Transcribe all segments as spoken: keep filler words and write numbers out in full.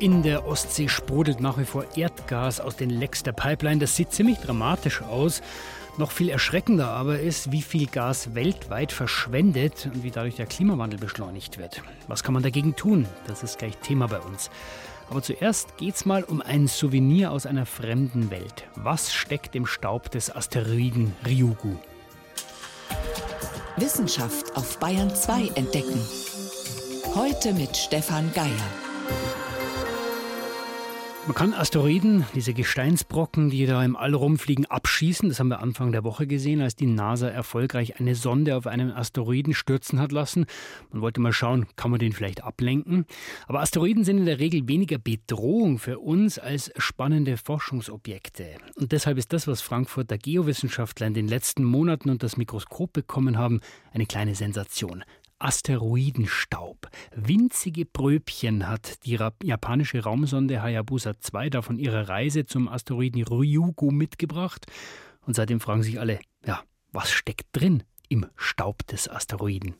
In der Ostsee sprudelt nach wie vor Erdgas aus den Lecks der Pipeline. Das sieht ziemlich dramatisch aus. Noch viel erschreckender aber ist, wie viel Gas weltweit verschwendet und wie dadurch der Klimawandel beschleunigt wird. Was kann man dagegen tun? Das ist gleich Thema bei uns. Aber zuerst geht's mal um ein Souvenir aus einer fremden Welt. Was steckt im Staub des Asteroiden Ryugu? Wissenschaft auf Bayern zwei entdecken. Heute mit Stefan Geier. Man kann Asteroiden, diese Gesteinsbrocken, die da im All rumfliegen, abschießen. Das haben wir Anfang der Woche gesehen, als die NASA erfolgreich eine Sonde auf einen Asteroiden stürzen hat lassen. Man wollte mal schauen, kann man den vielleicht ablenken. Aber Asteroiden sind in der Regel weniger Bedrohung für uns als spannende Forschungsobjekte. Und deshalb ist das, was Frankfurter Geowissenschaftler in den letzten Monaten unter das Mikroskop bekommen haben, eine kleine Sensation. Asteroidenstaub. Winzige Pröbchen hat die japanische Raumsonde Hayabusa zwei da von ihrer Reise zum Asteroiden Ryugu mitgebracht. Und seitdem fragen sich alle, ja, was steckt drin im Staub des Asteroiden?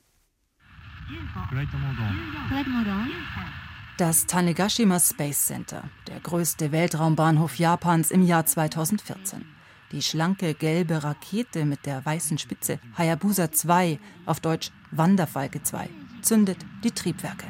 Das Tanegashima Space Center, der größte Weltraumbahnhof Japans im Jahr zweitausendvierzehn. Die schlanke gelbe Rakete mit der weißen Spitze, Hayabusa zwei, auf Deutsch Wanderfalke zwei, zündet die Triebwerke.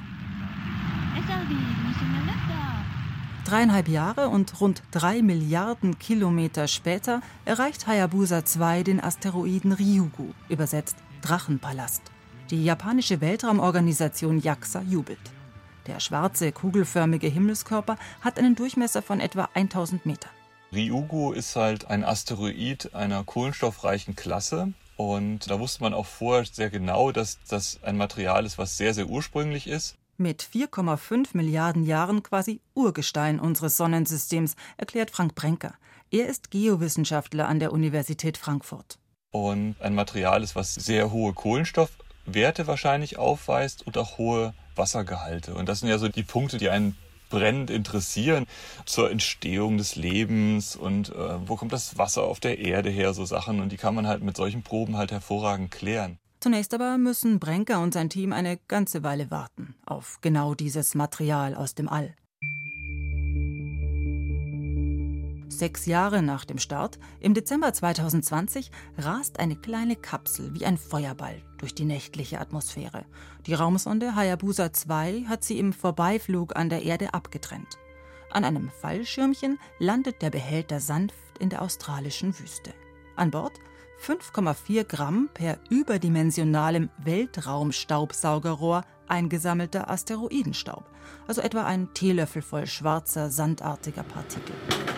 Dreieinhalb Jahre und rund drei Milliarden Kilometer später erreicht Hayabusa zwei den Asteroiden Ryugu, übersetzt Drachenpalast. Die japanische Weltraumorganisation JAXA jubelt. Der schwarze, kugelförmige Himmelskörper hat einen Durchmesser von etwa tausend Metern. Ryugu ist halt ein Asteroid einer kohlenstoffreichen Klasse. Und da wusste man auch vorher sehr genau, dass das ein Material ist, was sehr, sehr ursprünglich ist. Mit vier Komma fünf Milliarden Jahren quasi Urgestein unseres Sonnensystems, erklärt Frank Brenker. Er ist Geowissenschaftler an der Universität Frankfurt. Und ein Material ist, was sehr hohe Kohlenstoffwerte wahrscheinlich aufweist und auch hohe Wassergehalte. Und das sind ja so die Punkte, die einen brennend interessieren zur Entstehung des Lebens und äh, wo kommt das Wasser auf der Erde her, so Sachen. Und die kann man halt mit solchen Proben halt hervorragend klären. Zunächst aber müssen Brenker und sein Team eine ganze Weile warten auf genau dieses Material aus dem All. Sechs Jahre nach dem Start, im Dezember zweitausendzwanzig, rast eine kleine Kapsel wie ein Feuerball durch die nächtliche Atmosphäre. Die Raumsonde Hayabusa zwei hat sie im Vorbeiflug an der Erde abgetrennt. An einem Fallschirmchen landet der Behälter sanft in der australischen Wüste. An Bord fünf Komma vier Gramm per überdimensionalem Weltraumstaubsaugerrohr eingesammelter Asteroidenstaub, also etwa ein Teelöffel voll schwarzer, sandartiger Partikel.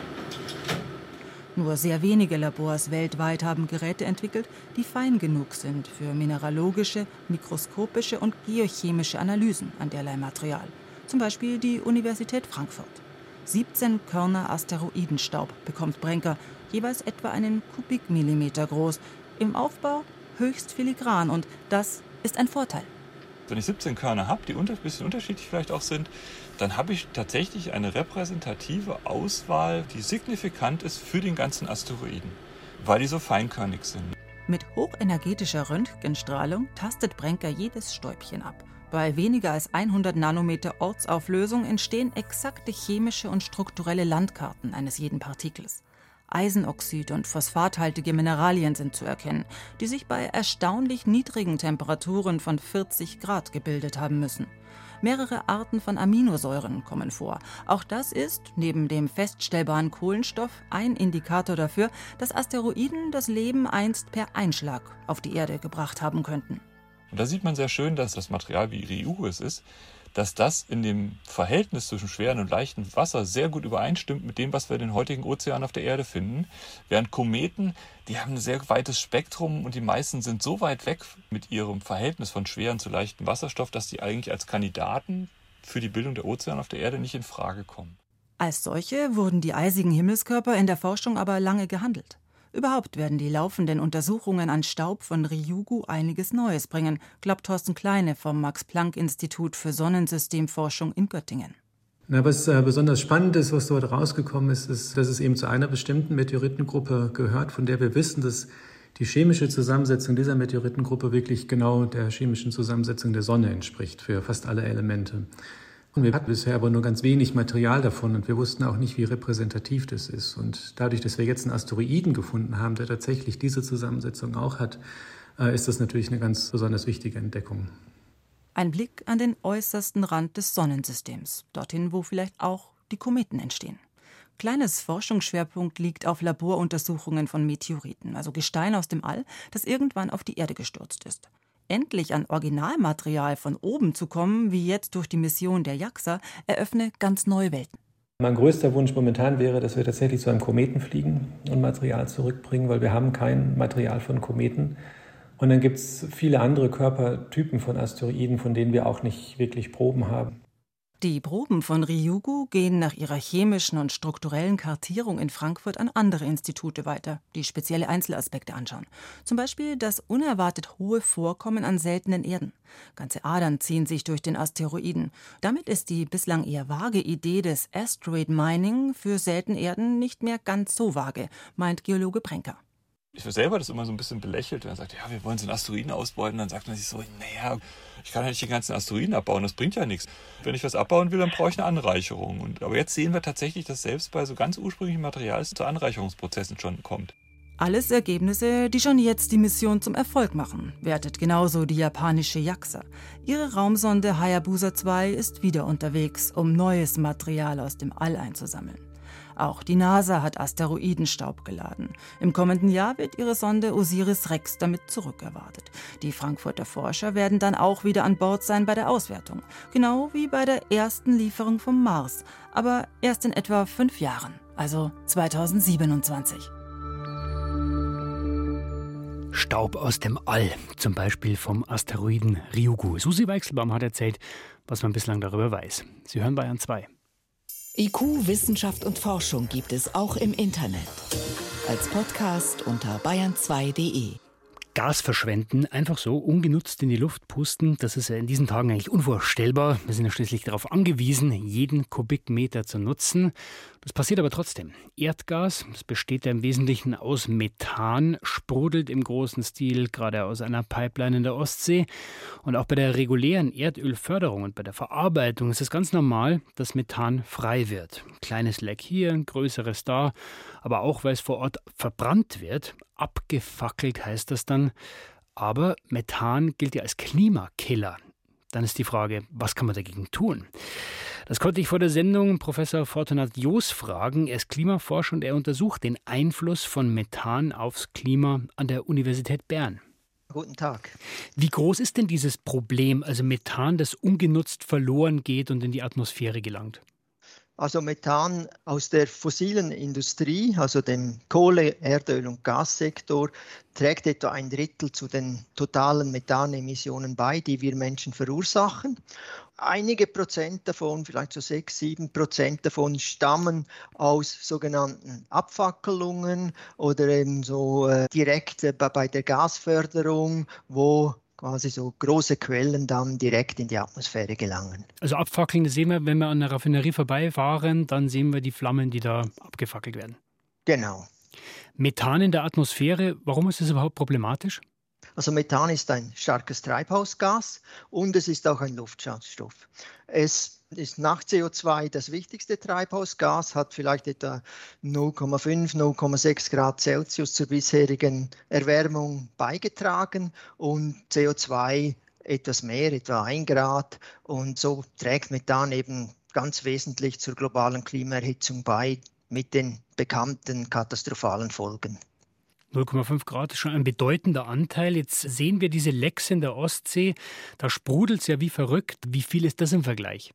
Nur sehr wenige Labors weltweit haben Geräte entwickelt, die fein genug sind für mineralogische, mikroskopische und geochemische Analysen an derlei Material. Zum Beispiel die Universität Frankfurt. siebzehn Körner Asteroidenstaub bekommt Brenker, jeweils etwa einen Kubikmillimeter groß. Im Aufbau höchst filigran und das ist ein Vorteil. Wenn ich siebzehn Körner habe, die ein bisschen unterschiedlich vielleicht auch sind, dann habe ich tatsächlich eine repräsentative Auswahl, die signifikant ist für den ganzen Asteroiden, weil die so feinkörnig sind. Mit hochenergetischer Röntgenstrahlung tastet Brenker jedes Stäubchen ab. Bei weniger als hundert Nanometer Ortsauflösung entstehen exakte chemische und strukturelle Landkarten eines jeden Partikels. Eisenoxid und phosphathaltige Mineralien sind zu erkennen, die sich bei erstaunlich niedrigen Temperaturen von vierzig Grad gebildet haben müssen. Mehrere Arten von Aminosäuren kommen vor. Auch das ist, neben dem feststellbaren Kohlenstoff, ein Indikator dafür, dass Asteroiden das Leben einst per Einschlag auf die Erde gebracht haben könnten. Und da sieht man sehr schön, dass das Material, wie Ryugu es ist, dass das in dem Verhältnis zwischen schwerem und leichtem Wasser sehr gut übereinstimmt mit dem, was wir in den heutigen Ozeanen auf der Erde finden. Während Kometen, die haben ein sehr weites Spektrum und die meisten sind so weit weg mit ihrem Verhältnis von schwerem zu leichtem Wasserstoff, dass die eigentlich als Kandidaten für die Bildung der Ozeane auf der Erde nicht in Frage kommen. Als solche wurden die eisigen Himmelskörper in der Forschung aber lange gehandelt. Überhaupt werden die laufenden Untersuchungen an Staub von Ryugu einiges Neues bringen, glaubt Thorsten Kleine vom Max-Planck-Institut für Sonnensystemforschung in Göttingen. Na, was äh, besonders spannend ist, was dort rausgekommen ist, ist, dass es eben zu einer bestimmten Meteoritengruppe gehört, von der wir wissen, dass die chemische Zusammensetzung dieser Meteoritengruppe wirklich genau der chemischen Zusammensetzung der Sonne entspricht für fast alle Elemente. Und wir hatten bisher aber nur ganz wenig Material davon und wir wussten auch nicht, wie repräsentativ das ist. Und dadurch, dass wir jetzt einen Asteroiden gefunden haben, der tatsächlich diese Zusammensetzung auch hat, ist das natürlich eine ganz besonders wichtige Entdeckung. Ein Blick an den äußersten Rand des Sonnensystems, dorthin, wo vielleicht auch die Kometen entstehen. Kleines Forschungsschwerpunkt liegt auf Laboruntersuchungen von Meteoriten, also Gestein aus dem All, das irgendwann auf die Erde gestürzt ist. Endlich an Originalmaterial von oben zu kommen, wie jetzt durch die Mission der JAXA, eröffne ganz neue Welten. Mein größter Wunsch momentan wäre, dass wir tatsächlich zu einem Kometen fliegen und Material zurückbringen, weil wir haben kein Material von Kometen. Und dann gibt es viele andere Körpertypen von Asteroiden, von denen wir auch nicht wirklich Proben haben. Die Proben von Ryugu gehen nach ihrer chemischen und strukturellen Kartierung in Frankfurt an andere Institute weiter, die spezielle Einzelaspekte anschauen. Zum Beispiel das unerwartet hohe Vorkommen an seltenen Erden. Ganze Adern ziehen sich durch den Asteroiden. Damit ist die bislang eher vage Idee des Asteroid Mining für seltene Erden nicht mehr ganz so vage, meint Geologe Brenker. Ich selber das immer so ein bisschen belächelt, wenn man sagt, ja, wir wollen so einen Asteroiden ausbeuten, dann sagt man sich so, naja, ich kann ja nicht den ganzen Asteroiden abbauen, das bringt ja nichts. Wenn ich was abbauen will, dann brauche ich eine Anreicherung. Und, aber jetzt sehen wir tatsächlich, dass selbst bei so ganz ursprünglichen Material es zu Anreicherungsprozessen schon kommt. Alles Ergebnisse, die schon jetzt die Mission zum Erfolg machen, wertet genauso die japanische JAXA. Ihre Raumsonde Hayabusa zwei ist wieder unterwegs, um neues Material aus dem All einzusammeln. Auch die NASA hat Asteroidenstaub geladen. Im kommenden Jahr wird ihre Sonde Osiris-Rex damit zurückerwartet. Die Frankfurter Forscher werden dann auch wieder an Bord sein bei der Auswertung. Genau wie bei der ersten Lieferung vom Mars. Aber erst in etwa fünf Jahren, also zweitausendsiebenundzwanzig. Staub aus dem All, zum Beispiel vom Asteroiden Ryugu. Susi Weichselbaum hat erzählt, was man bislang darüber weiß. Sie hören Bayern zwei. I Q, Wissenschaft und Forschung gibt es auch im Internet. Als Podcast unter bayern zwei punkt de. Gas verschwenden, einfach so ungenutzt in die Luft pusten, das ist ja in diesen Tagen eigentlich unvorstellbar. Wir sind ja schließlich darauf angewiesen, jeden Kubikmeter zu nutzen. Das passiert aber trotzdem. Erdgas, das besteht ja im Wesentlichen aus Methan, sprudelt im großen Stil gerade aus einer Pipeline in der Ostsee. Und auch bei der regulären Erdölförderung und bei der Verarbeitung ist es ganz normal, dass Methan frei wird. Kleines Leck hier, ein größeres da, aber auch, weil es vor Ort verbrannt wird. Abgefackelt heißt das dann. Aber Methan gilt ja als Klimakiller. Dann ist die Frage, was kann man dagegen tun? Das konnte ich vor der Sendung Professor Fortunat Joos fragen. Er ist Klimaforscher und er untersucht den Einfluss von Methan aufs Klima an der Universität Bern. Guten Tag. Wie groß ist denn dieses Problem, also Methan, das ungenutzt verloren geht und in die Atmosphäre gelangt? Also Methan aus der fossilen Industrie, also dem Kohle-, Erdöl- und Gassektor, trägt etwa ein Drittel zu den totalen Methanemissionen bei, die wir Menschen verursachen. Einige Prozent davon, vielleicht so sechs, sieben Prozent davon, stammen aus sogenannten Abfackelungen oder eben so äh, direkt äh, bei der Gasförderung, wo quasi so große Quellen dann direkt in die Atmosphäre gelangen. Also abfackeln, das sehen wir, wenn wir an der Raffinerie vorbeifahren, dann sehen wir die Flammen, die da abgefackelt werden. Genau. Methan in der Atmosphäre, warum ist das überhaupt problematisch? Also Methan ist ein starkes Treibhausgas und es ist auch ein Luftschadstoff. Es ist nach C O zwei das wichtigste Treibhausgas, hat vielleicht etwa null Komma fünf, null Komma sechs Grad Celsius zur bisherigen Erwärmung beigetragen und C O zwei etwas mehr, etwa ein Grad. Und so trägt Methan eben ganz wesentlich zur globalen Klimaerhitzung bei mit den bekannten katastrophalen Folgen. null Komma fünf Grad ist schon ein bedeutender Anteil. Jetzt sehen wir diese Lecks in der Ostsee. Da sprudelt es ja wie verrückt. Wie viel ist das im Vergleich?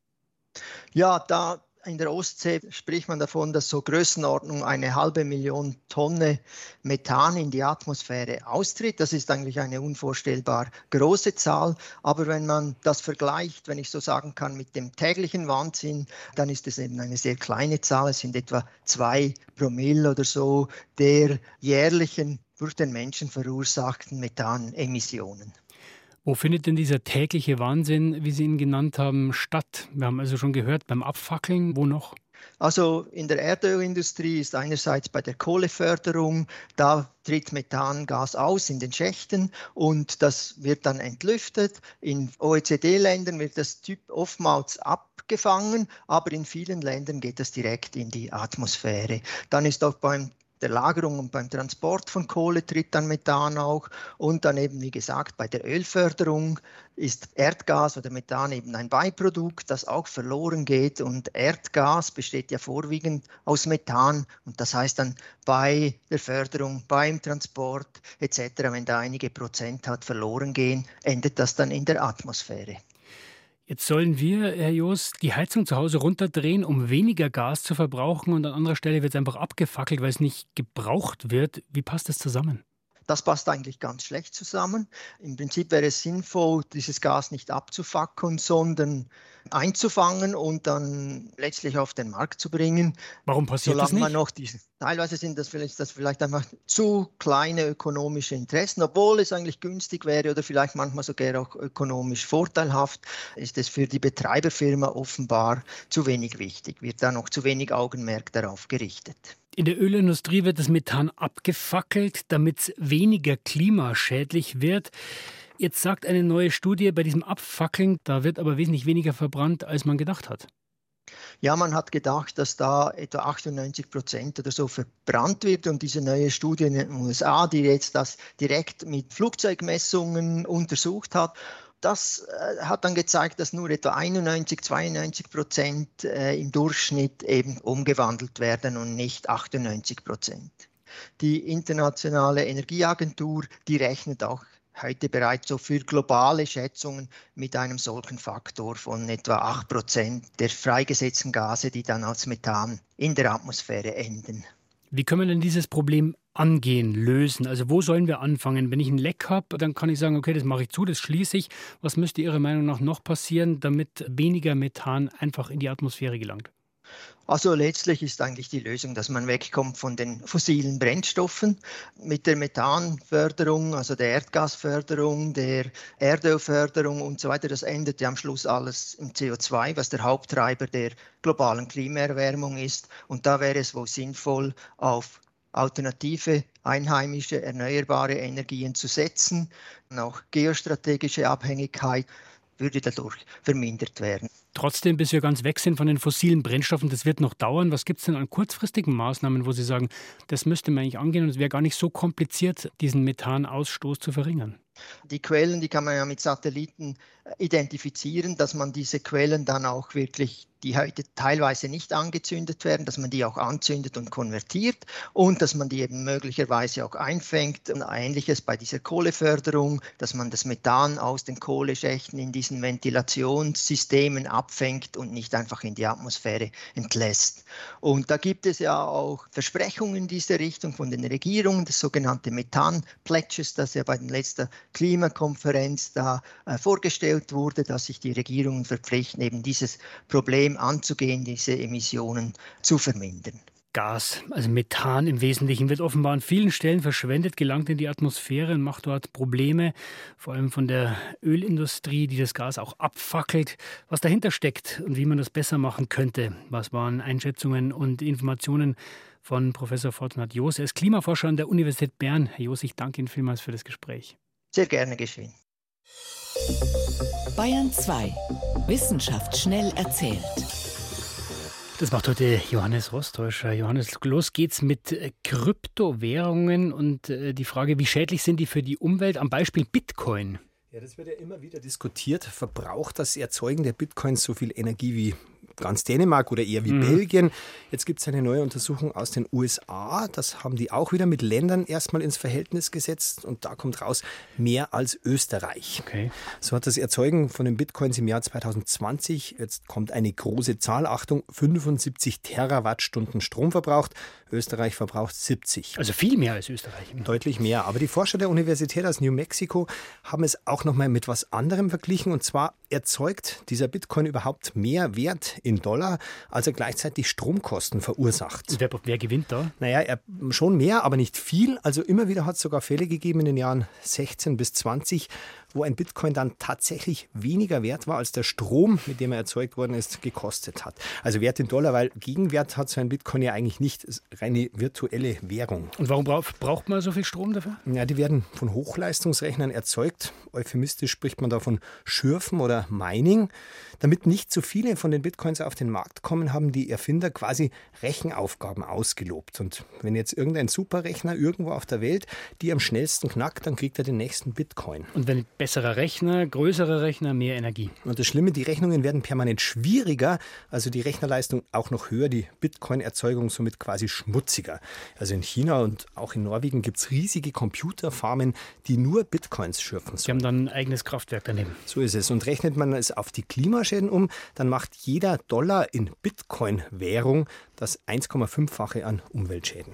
Ja, da in der Ostsee spricht man davon, dass so Größenordnung eine halbe Million Tonne Methan in die Atmosphäre austritt. Das ist eigentlich eine unvorstellbar große Zahl. Aber wenn man das vergleicht, wenn ich so sagen kann, mit dem täglichen Wahnsinn, dann ist es eben eine sehr kleine Zahl. Es sind etwa zwei Promille oder so der jährlichen durch den Menschen verursachten Methanemissionen. Wo findet denn dieser tägliche Wahnsinn, wie Sie ihn genannt haben, statt? Wir haben also schon gehört, beim Abfackeln, wo noch? Also in der Erdölindustrie ist einerseits bei der Kohleförderung, da tritt Methangas aus in den Schächten und das wird dann entlüftet. In O E C D-Ländern wird das Typ oftmals abgefangen, aber in vielen Ländern geht das direkt in die Atmosphäre. Dann ist auch beim der Lagerung und beim Transport von Kohle tritt dann Methan auch. Und dann eben, wie gesagt, bei der Ölförderung ist Erdgas oder Methan eben ein Beiprodukt, das auch verloren geht. Und Erdgas besteht ja vorwiegend aus Methan. Und das heißt dann bei der Förderung, beim Transport et cetera, wenn da einige Prozent hat verloren gehen, endet das dann in der Atmosphäre. Jetzt sollen wir, Herr Joos, die Heizung zu Hause runterdrehen, um weniger Gas zu verbrauchen und an anderer Stelle wird es einfach abgefackelt, weil es nicht gebraucht wird. Wie passt das zusammen? Das passt eigentlich ganz schlecht zusammen. Im Prinzip wäre es sinnvoll, dieses Gas nicht abzufackeln, sondern einzufangen und dann letztlich auf den Markt zu bringen. Warum passiert Solange das nicht? Man noch diese, teilweise sind das vielleicht, das vielleicht einfach zu kleine ökonomische Interessen, obwohl es eigentlich günstig wäre oder vielleicht manchmal sogar auch ökonomisch vorteilhaft, ist es für die Betreiberfirma offenbar zu wenig wichtig, wird da noch zu wenig Augenmerk darauf gerichtet. In der Ölindustrie wird das Methan abgefackelt, damit es weniger klimaschädlich wird. Jetzt sagt eine neue Studie, bei diesem Abfackeln, da wird aber wesentlich weniger verbrannt, als man gedacht hat. Ja, man hat gedacht, dass da etwa achtundneunzig Prozent oder so verbrannt wird. Und diese neue Studie in den U S A, die jetzt das direkt mit Flugzeugmessungen untersucht hat, das äh, hat dann gezeigt, dass nur etwa einundneunzig, zweiundneunzig Prozent äh, im Durchschnitt eben umgewandelt werden und nicht achtundneunzig Prozent. Die Internationale Energieagentur, die rechnet auch heute bereits so für globale Schätzungen mit einem solchen Faktor von etwa acht Prozent der freigesetzten Gase, die dann als Methan in der Atmosphäre enden. Wie können wir denn dieses Problem angehen, lösen? Also wo sollen wir anfangen? Wenn ich ein Leck habe, dann kann ich sagen, okay, das mache ich zu, das schließe ich. Was müsste Ihrer Meinung nach noch passieren, damit weniger Methan einfach in die Atmosphäre gelangt? Also letztlich ist eigentlich die Lösung, dass man wegkommt von den fossilen Brennstoffen. Mit der Methanförderung, also der Erdgasförderung, der Erdölförderung und so weiter, das endet ja am Schluss alles im C O zwei, was der Haupttreiber der globalen Klimaerwärmung ist. Und da wäre es wohl sinnvoll, auf alternative, einheimische, erneuerbare Energien zu setzen. Auch geostrategische Abhängigkeit würde dadurch vermindert werden. Trotzdem, bis wir ganz weg sind von den fossilen Brennstoffen, das wird noch dauern. Was gibt es denn an kurzfristigen Maßnahmen, wo Sie sagen, das müsste man eigentlich angehen und es wäre gar nicht so kompliziert, diesen Methanausstoß zu verringern? Die Quellen, die kann man ja mit Satelliten identifizieren, dass man diese Quellen dann auch wirklich, die heute teilweise nicht angezündet werden, dass man die auch anzündet und konvertiert und dass man die eben möglicherweise auch einfängt. Und Ähnliches bei dieser Kohleförderung, dass man das Methan aus den Kohleschächten in diesen Ventilationssystemen abfängt und nicht einfach in die Atmosphäre entlässt. Und da gibt es ja auch Versprechungen in diese Richtung von den Regierungen, das sogenannte Methan-Pledges, das ja bei der letzten Klimakonferenz da äh, vorgestellt wurde, dass sich die Regierungen verpflichten, eben dieses Problem anzugehen, diese Emissionen zu vermindern. Gas, also Methan im Wesentlichen, wird offenbar an vielen Stellen verschwendet, gelangt in die Atmosphäre und macht dort Probleme, vor allem von der Ölindustrie, die das Gas auch abfackelt. Was dahinter steckt und wie man das besser machen könnte, was waren Einschätzungen und Informationen von Professor Fortunat Joos. Er ist Klimaforscher an der Universität Bern. Herr Joos, ich danke Ihnen vielmals für das Gespräch. Sehr gerne geschehen. Bayern zwei. Wissenschaft schnell erzählt. Das macht heute Johannes Rostäuscher. Johannes, los geht's mit Kryptowährungen und die Frage, wie schädlich sind die für die Umwelt? Am Beispiel Bitcoin. Ja, das wird ja immer wieder diskutiert. Verbraucht das Erzeugen der Bitcoins so viel Energie wie ganz Dänemark oder eher wie mhm. Belgien? Jetzt gibt es eine neue Untersuchung aus den U S A. Das haben die auch wieder mit Ländern erstmal ins Verhältnis gesetzt. Und da kommt raus, mehr als Österreich. Okay. So hat das Erzeugen von den Bitcoins im Jahr zwanzig zwanzig, jetzt kommt eine große Zahl, Achtung, fünfundsiebzig Terawattstunden Strom verbraucht. Österreich verbraucht siebzig. Also viel mehr als Österreich. Deutlich mehr. Aber die Forscher der Universität aus New Mexico haben es auch noch mal mit was anderem verglichen. Und zwar erzeugt dieser Bitcoin überhaupt mehr Wert in Dollar, als er gleichzeitig Stromkosten verursacht. Wer, wer gewinnt da? Naja, er, schon mehr, aber nicht viel. Also immer wieder hat es sogar Fälle gegeben in den Jahren sechzehn bis zwanzig, wo ein Bitcoin dann tatsächlich weniger wert war, als der Strom, mit dem er erzeugt worden ist, gekostet hat. Also Wert in Dollar, weil Gegenwert hat so ein Bitcoin ja eigentlich nicht, ist reine virtuelle Währung. Und warum braucht man so viel Strom dafür? Ja, die werden von Hochleistungsrechnern erzeugt. Euphemistisch spricht man da von Schürfen oder Mining. Damit nicht so viele von den Bitcoins auf den Markt kommen, haben die Erfinder quasi Rechenaufgaben ausgelobt. Und wenn jetzt irgendein Superrechner irgendwo auf der Welt die am schnellsten knackt, dann kriegt er den nächsten Bitcoin. Und wenn besserer Rechner, größerer Rechner, mehr Energie. Und das Schlimme, die Rechnungen werden permanent schwieriger, also die Rechnerleistung auch noch höher, die Bitcoin-Erzeugung somit quasi schmutziger. Also in China und auch in Norwegen gibt es riesige Computerfarmen, die nur Bitcoins schürfen sollen. Die haben dann ein eigenes Kraftwerk daneben. So ist es. Und rechnet man es auf die Klimaschäden um, dann macht jeder Dollar in Bitcoin-Währung das eins Komma fünffache an Umweltschäden.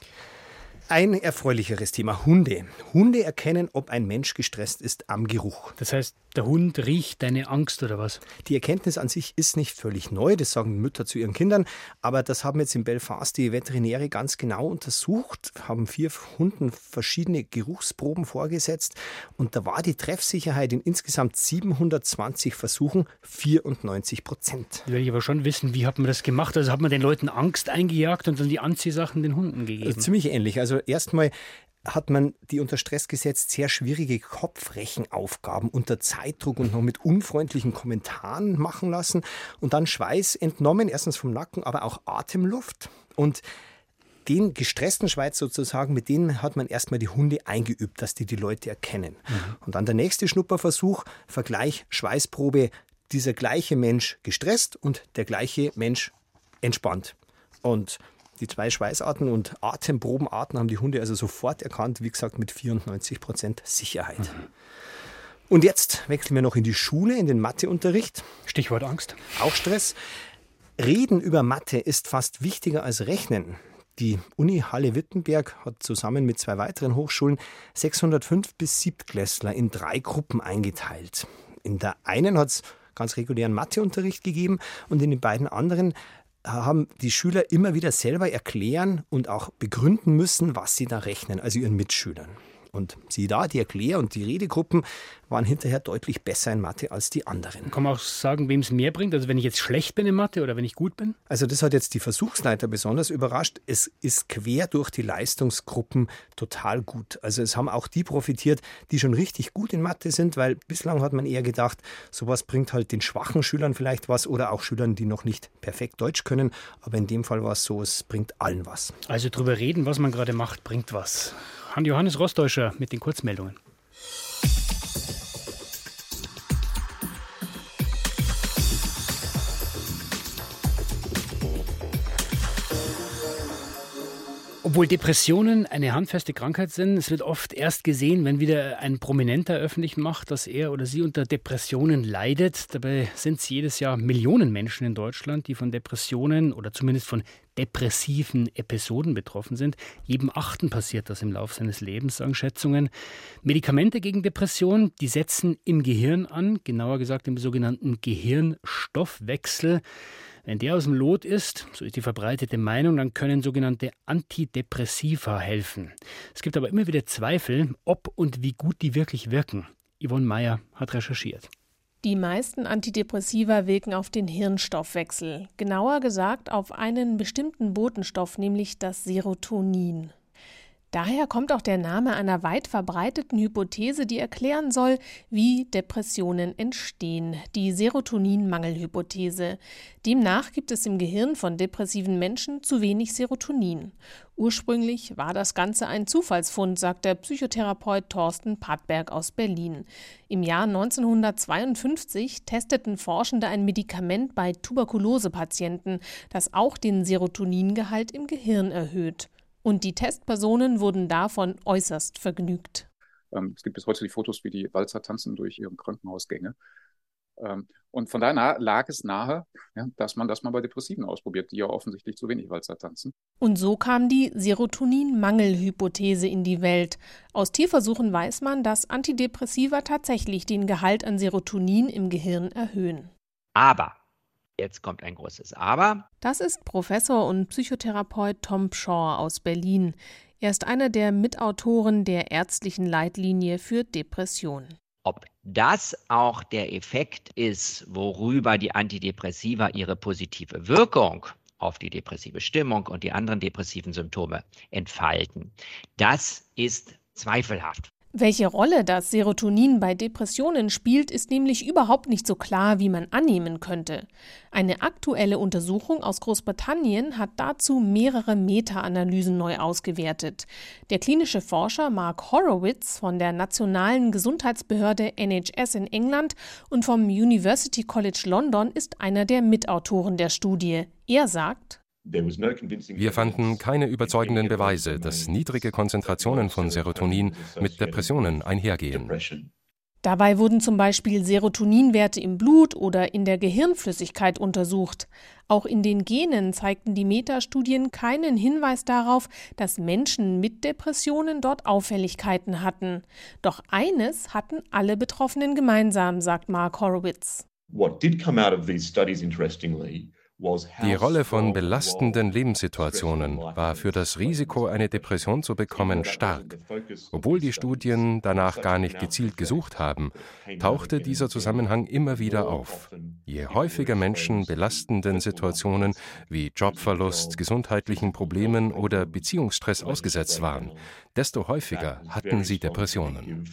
Ein erfreulicheres Thema, Hunde. Hunde erkennen, ob ein Mensch gestresst ist, am Geruch. Das heißt, der Hund riecht deine Angst oder was? Die Erkenntnis an sich ist nicht völlig neu, das sagen Mütter zu ihren Kindern, aber das haben jetzt in Belfast die Veterinäre ganz genau untersucht, haben vier Hunden verschiedene Geruchsproben vorgesetzt und da war die Treffsicherheit in insgesamt siebenhundertzwanzig Versuchen vierundneunzig Prozent. Da will ich aber schon wissen, wie hat man das gemacht? Also hat man den Leuten Angst eingejagt und dann die Anziehsachen den Hunden gegeben? Also ziemlich ähnlich. Also erstmal hat man die unter Stress gesetzt sehr schwierige Kopfrechenaufgaben unter Zeitdruck und noch mit unfreundlichen Kommentaren machen lassen und dann Schweiß entnommen, erstens vom Nacken, aber auch Atemluft. Und den gestressten Schweiß sozusagen, mit denen hat man erstmal die Hunde eingeübt, dass die die Leute erkennen. Mhm. Und dann der nächste Schnupperversuch, Vergleich Schweißprobe, dieser gleiche Mensch gestresst und der gleiche Mensch entspannt. Und die zwei Schweißarten und Atemprobenarten haben die Hunde also sofort erkannt, wie gesagt, mit vierundneunzig Prozent Sicherheit. Mhm. Und jetzt wechseln wir noch in die Schule, in den Matheunterricht. Stichwort Angst. Auch Stress. Reden über Mathe ist fast wichtiger als Rechnen. Die Uni Halle-Wittenberg hat zusammen mit zwei weiteren Hochschulen sechshundertfünf bis Siebtklässler in drei Gruppen eingeteilt. In der einen hat es ganz regulären Matheunterricht gegeben und in den beiden anderen haben die Schüler immer wieder selber erklären und auch begründen müssen, was sie da rechnen, also ihren Mitschülern. Und siehe da, die Erklär- und die Redegruppen waren hinterher deutlich besser in Mathe als die anderen. Kann man auch sagen, wem es mehr bringt? Also wenn ich jetzt schlecht bin in Mathe oder wenn ich gut bin? Also das hat jetzt die Versuchsleiter besonders überrascht. Es ist quer durch die Leistungsgruppen total gut. Also es haben auch die profitiert, die schon richtig gut in Mathe sind, weil bislang hat man eher gedacht, sowas bringt halt den schwachen Schülern vielleicht was oder auch Schülern, die noch nicht perfekt Deutsch können. Aber in dem Fall war es so, es bringt allen was. Also drüber reden, was man gerade macht, bringt was. Johannes Rostäuscher mit den Kurzmeldungen. Obwohl Depressionen eine handfeste Krankheit sind, es wird oft erst gesehen, wenn wieder ein Prominenter öffentlich macht, dass er oder sie unter Depressionen leidet. Dabei sind es jedes Jahr Millionen Menschen in Deutschland, die von Depressionen oder zumindest von depressiven Episoden betroffen sind. Jedem Achten passiert das im Laufe seines Lebens, sagen Schätzungen. Medikamente gegen Depression, die setzen im Gehirn an, genauer gesagt im sogenannten Gehirnstoffwechsel. Wenn der aus dem Lot ist, so ist die verbreitete Meinung, dann können sogenannte Antidepressiva helfen. Es gibt aber immer wieder Zweifel, ob und wie gut die wirklich wirken. Yvonne Meyer hat recherchiert. Die meisten Antidepressiva wirken auf den Hirnstoffwechsel, genauer gesagt auf einen bestimmten Botenstoff, nämlich das Serotonin. Daher kommt auch der Name einer weit verbreiteten Hypothese, die erklären soll, wie Depressionen entstehen, die Serotoninmangelhypothese. Demnach gibt es im Gehirn von depressiven Menschen zu wenig Serotonin. Ursprünglich war das Ganze ein Zufallsfund, sagt der Psychotherapeut Thorsten Padberg aus Berlin. Im Jahr neunzehnhundertzweiundfünfzig testeten Forschende ein Medikament bei Tuberkulosepatienten, das auch den Serotoningehalt im Gehirn erhöht. Und die Testpersonen wurden davon äußerst vergnügt. Ähm, es gibt bis heute die Fotos, wie die Walzer tanzen durch ihre Krankenhausgänge. Ähm, und von daher lag es nahe, ja, dass man das mal bei Depressiven ausprobiert, die ja offensichtlich zu wenig Walzer tanzen. Und so kam die Serotoninmangelhypothese in die Welt. Aus Tierversuchen weiß man, dass Antidepressiva tatsächlich den Gehalt an Serotonin im Gehirn erhöhen. Aber jetzt kommt ein großes Aber. Das ist Professor und Psychotherapeut Tom Pschorr aus Berlin. Er ist einer der Mitautoren der ärztlichen Leitlinie für Depressionen. Ob das auch der Effekt ist, worüber die Antidepressiva ihre positive Wirkung auf die depressive Stimmung und die anderen depressiven Symptome entfalten, das ist zweifelhaft. Welche Rolle das Serotonin bei Depressionen spielt, ist nämlich überhaupt nicht so klar, wie man annehmen könnte. Eine aktuelle Untersuchung aus Großbritannien hat dazu mehrere Meta-Analysen neu ausgewertet. Der klinische Forscher Mark Horowitz von der Nationalen Gesundheitsbehörde N H S in England und vom University College London ist einer der Mitautoren der Studie. Er sagt: Wir fanden keine überzeugenden Beweise, dass niedrige Konzentrationen von Serotonin mit Depressionen einhergehen. Dabei wurden zum Beispiel Serotoninwerte im Blut oder in der Gehirnflüssigkeit untersucht. Auch in den Genen zeigten die Metastudien keinen Hinweis darauf, dass Menschen mit Depressionen dort Auffälligkeiten hatten. Doch eines hatten alle Betroffenen gemeinsam, sagt Mark Horowitz. What did come out of these studies, interestingly, Die Rolle von belastenden Lebenssituationen war für das Risiko, eine Depression zu bekommen, stark. Obwohl die Studien danach gar nicht gezielt gesucht haben, tauchte dieser Zusammenhang immer wieder auf. Je häufiger Menschen belastenden Situationen wie Jobverlust, gesundheitlichen Problemen oder Beziehungsstress ausgesetzt waren, desto häufiger hatten sie Depressionen.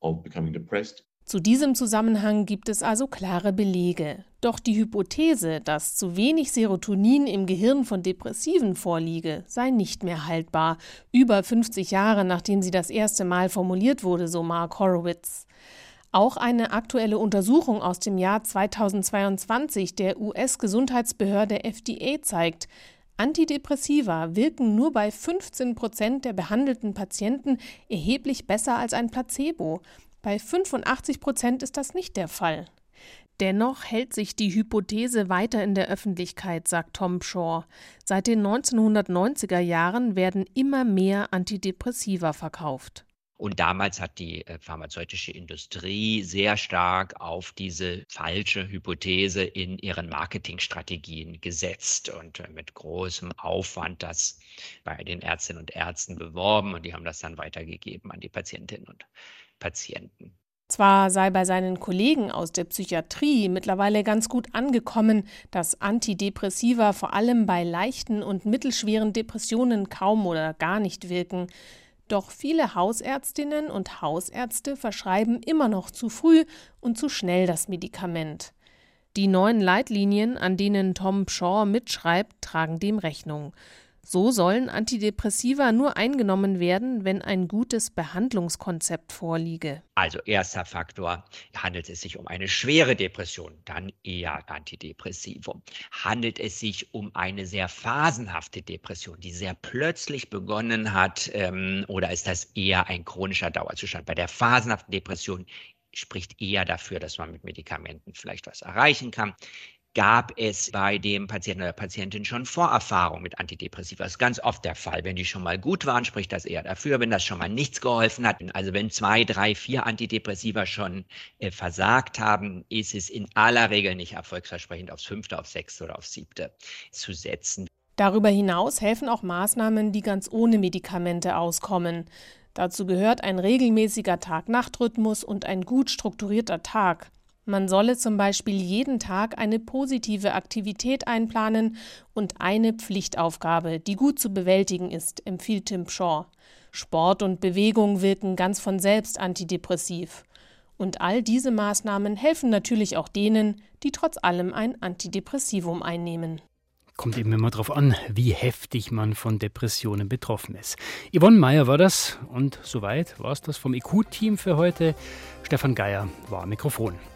Zu diesem Zusammenhang gibt es also klare Belege. Doch die Hypothese, dass zu wenig Serotonin im Gehirn von Depressiven vorliege, sei nicht mehr haltbar. Über fünfzig Jahre nachdem sie das erste Mal formuliert wurde, so Mark Horowitz. Auch eine aktuelle Untersuchung aus dem Jahr zweitausendzweiundzwanzig der U S-Gesundheitsbehörde F D A zeigt, Antidepressiva wirken nur bei fünfzehn Prozent der behandelten Patienten erheblich besser als ein Placebo. Bei fünfundachtzig Prozent ist das nicht der Fall. Dennoch hält sich die Hypothese weiter in der Öffentlichkeit, sagt Tom Shaw. Seit den neunzehnhundertneunziger Jahren werden immer mehr Antidepressiva verkauft. Und damals hat die pharmazeutische Industrie sehr stark auf diese falsche Hypothese in ihren Marketingstrategien gesetzt und mit großem Aufwand das bei den Ärztinnen und Ärzten beworben. Und die haben das dann weitergegeben an die Patientinnen und Patienten. Zwar sei bei seinen Kollegen aus der Psychiatrie mittlerweile ganz gut angekommen, dass Antidepressiva vor allem bei leichten und mittelschweren Depressionen kaum oder gar nicht wirken. Doch viele Hausärztinnen und Hausärzte verschreiben immer noch zu früh und zu schnell das Medikament. Die neuen Leitlinien, an denen Tom Shaw mitschreibt, tragen dem Rechnung. So sollen Antidepressiva nur eingenommen werden, wenn ein gutes Behandlungskonzept vorliege. Also erster Faktor, handelt es sich um eine schwere Depression, dann eher Antidepressivum. Handelt es sich um eine sehr phasenhafte Depression, die sehr plötzlich begonnen hat, ähm, oder ist das eher ein chronischer Dauerzustand? Bei der phasenhaften Depression spricht eher dafür, dass man mit Medikamenten vielleicht was erreichen kann. Gab es bei dem Patienten oder Patientin schon Vorerfahrung mit Antidepressiva? Das ist ganz oft der Fall. Wenn die schon mal gut waren, spricht das eher dafür. Wenn das schon mal nichts geholfen hat, also wenn zwei, drei, vier Antidepressiva schon äh, versagt haben, ist es in aller Regel nicht erfolgsversprechend, aufs fünfte, aufs sechste oder aufs siebte zu setzen. Darüber hinaus helfen auch Maßnahmen, die ganz ohne Medikamente auskommen. Dazu gehört ein regelmäßiger Tag-Nacht-Rhythmus und ein gut strukturierter Tag. Man solle zum Beispiel jeden Tag eine positive Aktivität einplanen und eine Pflichtaufgabe, die gut zu bewältigen ist, empfiehlt Tim Shaw. Sport und Bewegung wirken ganz von selbst antidepressiv. Und all diese Maßnahmen helfen natürlich auch denen, die trotz allem ein Antidepressivum einnehmen. Kommt eben immer darauf an, wie heftig man von Depressionen betroffen ist. Yvonne Meyer war das und soweit war es das vom I Q-Team für heute. Stefan Geier war am Mikrofon.